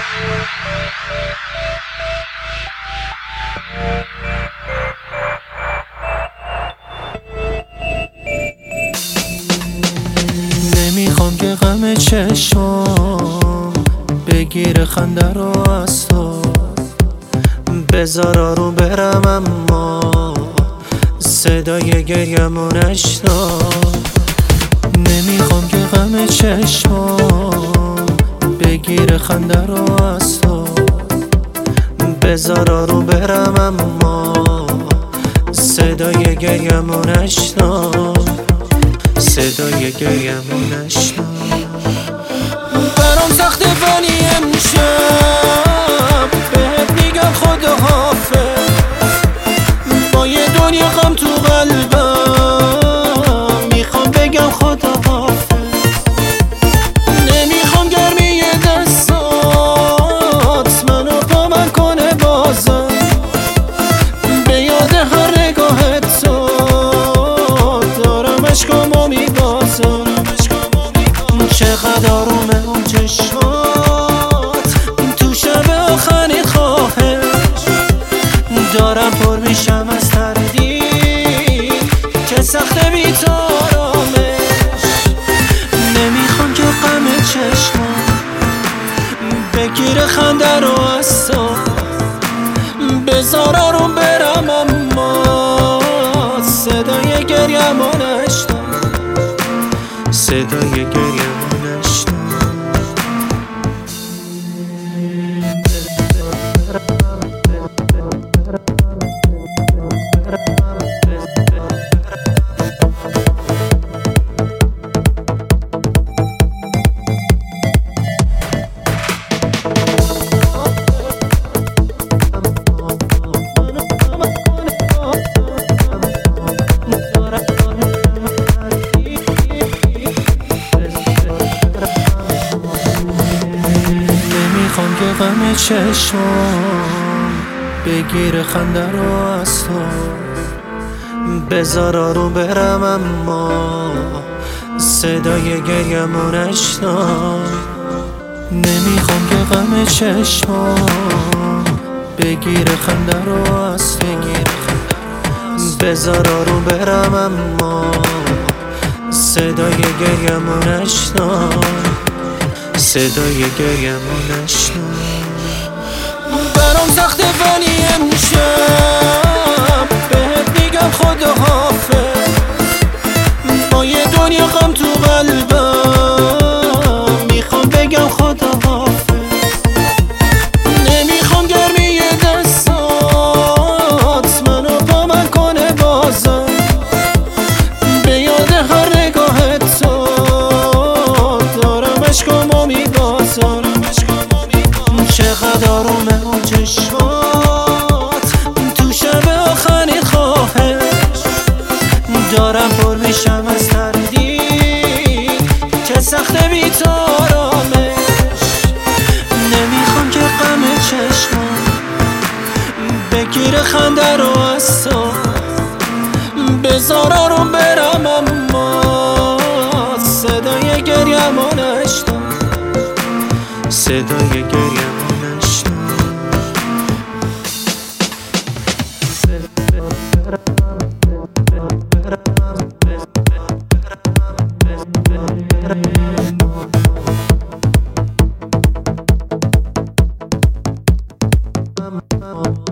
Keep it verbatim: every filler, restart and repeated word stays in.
نمیخوام که غم چشمام بگیره خنده رو از تو، بذار آروم برم اما صدای گریه‌مو نشنو. نمیخوام که غم چشمام بگیره خنده رو از تو، بذار آروم برم اما صدای گریه‌مو نشنو، صدای گریه‌مو نشنو. برام سخته ولی امشب بهت میگم خداحافظ، با یه دنیا غم تو قلبم میخوام بگم خداحافظ. نمیخوام گرمی دستات منو با من کنه بازم، به یاد هر نگاهت تو دارم عشقامو میبازم. چقدر آرومه اون چشمات تو شب آخرین خواهش، دارم پر میشم از تردید که سخته بی تو آرامش. نمیخوام که غم چشمات بگیره خنده رو از تو، بذار آروم برم اما صدای گریه‌مو نشنو، صدای گریه‌مو نشنو. نمیخوام که غم چشمام بگیره خنده رو از تو، بذار آروم برم اما صدای گریه‌مو نشنو. نمیخوام که غم چشمام بگیره خنده رو از تو، بذار آروم برم اما صدای گریه‌مو نشنو، صدای گریه‌مو نشنو. برام سخته ولی امشب بهت میگم خداحافظ، با یه دنیا غم تو قلبم میخوام بگم خداحافظ. نمیخوام گرمی دستات منو با من کنه بازم، به یاد هر نگاهت تو دارم عشقامو میبازم. چقدر آرومه اون چشمات تو شب آخرین خواهش، دارم پر میشم از تردید که سخته بی تو آرامش. نمیخوام که غم چشمات بگیره خنده رو از تو، بذار آروم برم اما صدای گریه‌مو نشنو، صدای گریه‌مو نشنو. Oh